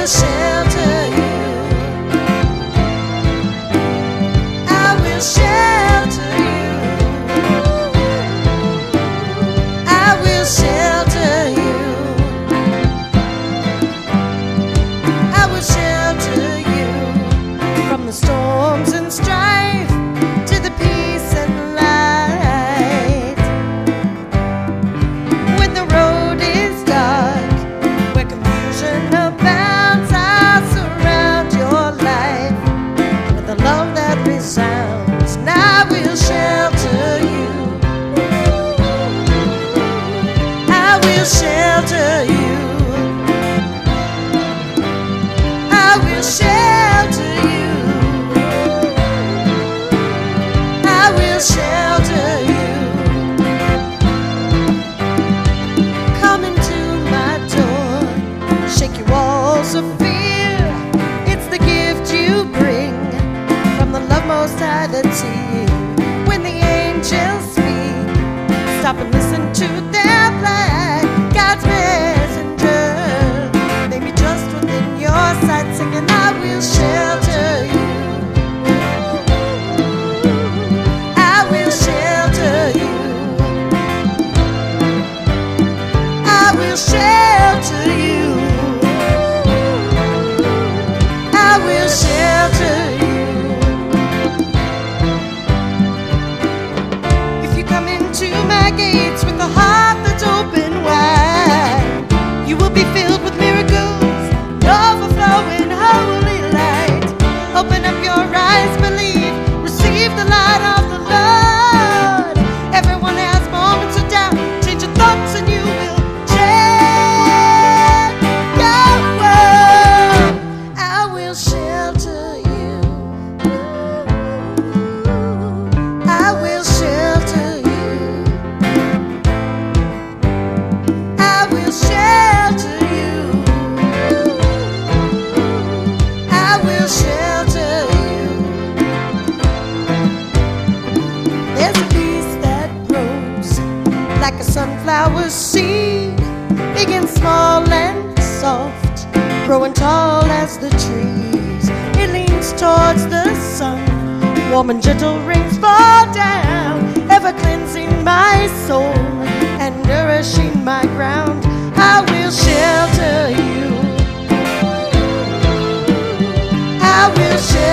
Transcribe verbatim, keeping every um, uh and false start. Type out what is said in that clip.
will shelter you. I will shelter you. I will shelter you. I will shelter you from the storms and strife to the peace and light. When the road is dark, where confusion abounds, I'll surround your life with the love that resounds, and I will shelter you. I will shelter you. I will shelter you. I will shelter you. Come into my door, shake your walls of fear. It's the gift you bring from the love most high that's here. When the angels speak, stop and listen to their plan. God's messenger, they be just within your sight, singing, I will shelter you. I will shelter you. I will shelter you. I will shelter you. If you come into my gates with a heart that's open wide, you will be filled with miracles, overflowing holy light. Open up your eyes, believe, receive the light of the Lord. Everyone has moments of doubt. Change your thoughts and you will change your world. I will shelter you. I will shelter you. I will shelter you. I will shelter you. There's a peace that grows like a sunflower seed, big and small and soft, growing tall as the trees. It leans towards the sun, warm and gentle rains fall down, ever cleansing my soul and nourishing my ground. I will shelter you. I will shelter